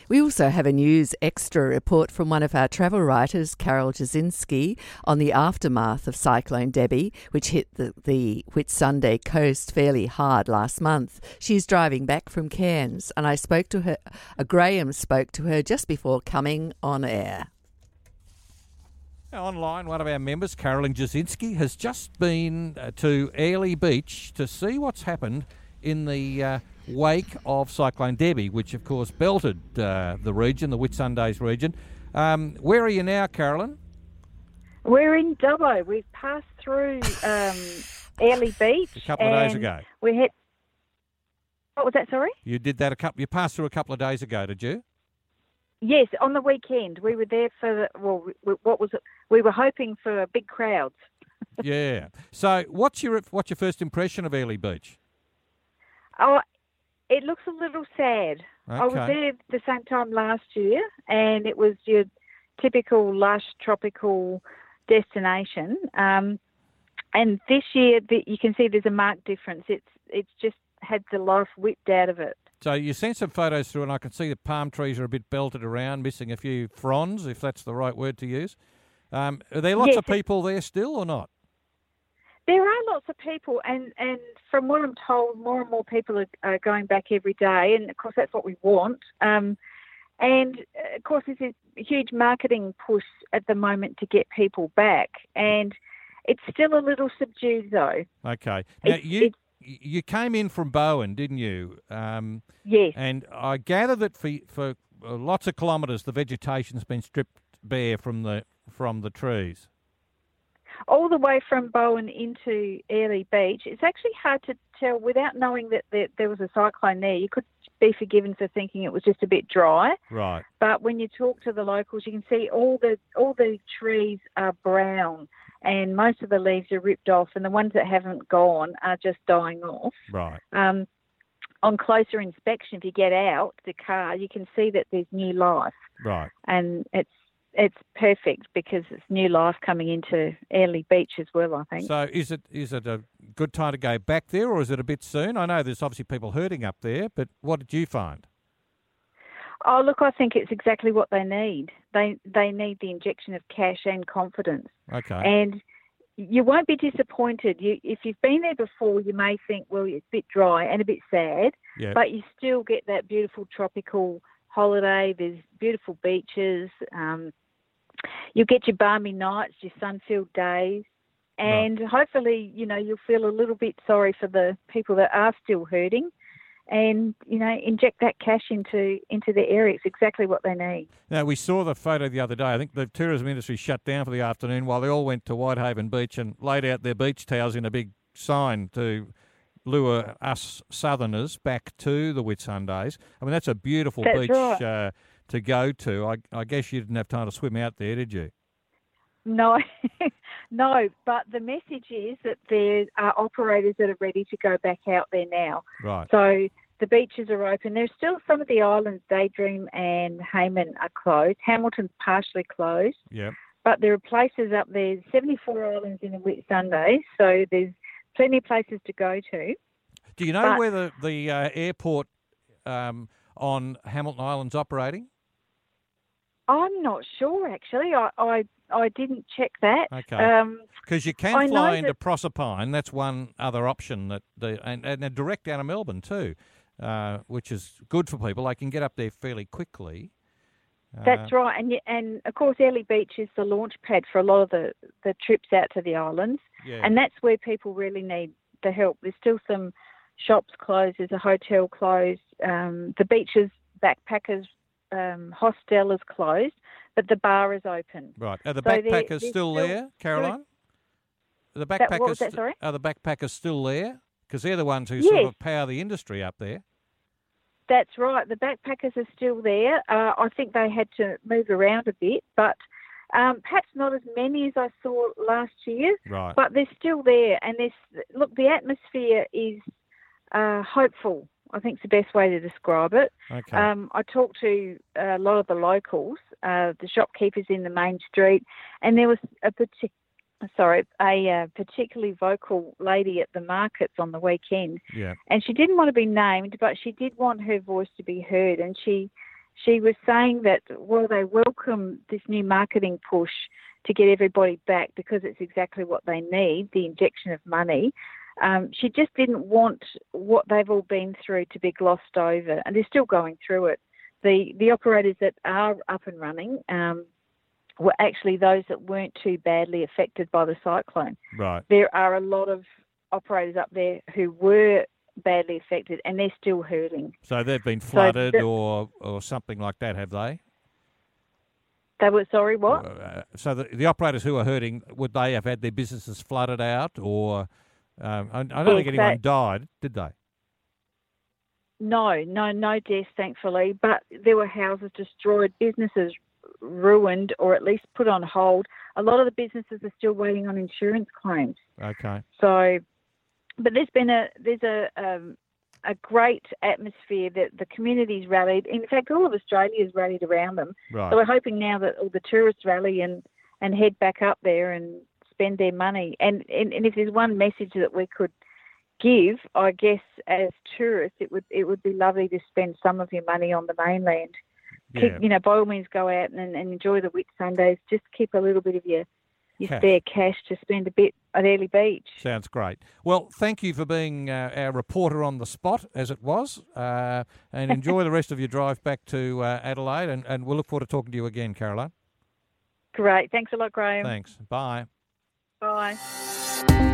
We also have a news extra report from one of our travel writers, Carol Jasinski, on the aftermath of Cyclone Debbie, which hit the Whitsunday coast fairly hard last month. She's driving back from Cairns, and I spoke to her. Graham spoke to her just before coming on air. Online, one of our members, Carolyn Jasinski, has just been to Airlie Beach to see what's happened in the wake of Cyclone Debbie, which of course belted the region, the Whitsundays region. Where are you now, Carolyn? We're in Dubbo. We've passed through Airlie Beach a couple of days ago. We had. What was that? Sorry. You did that You passed through a couple of days ago, did you? Yes, on the weekend. We were there for we were hoping for big crowds. Yeah. So, what's your first impression of Airlie Beach? Oh, it looks a little sad. Okay. I was there the same time last year, and it was your typical lush tropical destination. And this year, you can see there's a marked difference. It's just had the life whipped out of it. So you sent some photos through, and I can see the palm trees are a bit belted around, missing a few fronds, if that's the right word to use. Are there lots of people there still or not? There are lots of people, and from what I'm told, more and more people are going back every day, and of course that's what we want. And of course there's a huge marketing push at the moment to get people back, and it's still a little subdued though. Okay. Now you came in from Bowen, didn't you? Yes. And I gather that for lots of kilometres the vegetation's been stripped bare from the trees. All the way from Bowen into Airlie Beach. It's actually hard to tell without knowing that there was a cyclone there. You could be forgiven for thinking it was just a bit dry. Right. But when you talk to the locals, you can see all the trees are brown and most of the leaves are ripped off, and the ones that haven't gone are just dying off. Right. On closer inspection, if you get out the car, you can see that there's new life. Right. And it's perfect because it's new life coming into Airlie Beach as well, I think. So is it a good time to go back there, or is it a bit soon? I know there's obviously people hurting up there, but what did you find? Oh, look, I think it's exactly what they need. They need the injection of cash and confidence. Okay. And you won't be disappointed. If you've been there before, you may think, well, it's a bit dry and a bit sad, but you still get that beautiful tropical holiday. There's beautiful beaches. You'll get your balmy nights, your sun-filled days, and hopefully, you'll feel a little bit sorry for the people that are still hurting, and inject that cash into the area. It's exactly what they need. Now, we saw the photo the other day. I think the tourism industry shut down for the afternoon while they all went to Whitehaven Beach and laid out their beach towels in a big sign to lure us southerners back to the Whitsundays. I mean, that's a beautiful beach right. To go to. I guess you didn't have time to swim out there, did you? No, no, but the message is that there are operators that are ready to go back out there now. Right. So the beaches are open. There's still some of the islands, Daydream and Hayman, are closed. Hamilton's partially closed. Yeah. But there are places up there, 74 islands in the Whitsundays, so there's plenty of places to go to. Do you know where the airport on Hamilton Island's operating? I'm not sure, actually. I didn't check that. Okay. Because you can fly into Proserpine. That's one other option and a direct out of Melbourne too, which is good for people. They can get up there fairly quickly. That's right, and of course Airlie Beach is the launch pad for a lot of the trips out to the islands, and that's where people really need the help. There's still some shops closed. There's a hotel closed. The beaches, backpackers. Hostel is closed, but the bar is open. Right. Are the backpackers still there, Caroline? Are the backpackers still there? Because they're the ones who sort of power the industry up there. That's right. The backpackers are still there. I think they had to move around a bit, but perhaps not as many as I saw last year. Right. But they're still there. And the atmosphere is hopeful. I think it's the best way to describe it. Okay. I talked to a lot of the locals, the shopkeepers in the main street, and there was a particularly vocal lady at the markets on the weekend. Yeah. And she didn't want to be named, but she did want her voice to be heard, and she she was saying that while they welcome this new marketing push to get everybody back because it's exactly what they need, the injection of money, she just didn't want what they've all been through to be glossed over, and they're still going through it. The operators that are up and running were actually those that weren't too badly affected by the cyclone. Right. There are a lot of operators up there who were badly affected, and they're still hurting. So they've been flooded or something like that, have they? They were, sorry, what? So the operators who are hurting, would they have had their businesses flooded out, or I don't think anyone died, did they? No deaths, thankfully, but there were houses destroyed, businesses ruined, or at least put on hold. A lot of the businesses are still waiting on insurance claims. Okay. So, but there's a great atmosphere that the community's rallied. In fact, all of Australia's rallied around them. Right. So we're hoping now that all the tourists rally and head back up there and spend their money. And if there's one message that we could give, I guess, as tourists, it would be lovely to spend some of your money on the mainland. Yeah. By all means, go out and enjoy the Whitsundays. Just keep a little bit of your spare cash to spend a bit at Airlie Beach. Sounds great. Well, thank you for being our reporter on the spot, as it was, and enjoy the rest of your drive back to Adelaide, and we'll look forward to talking to you again, Caroline. Great. Thanks a lot, Graham. Thanks. Bye. Bye.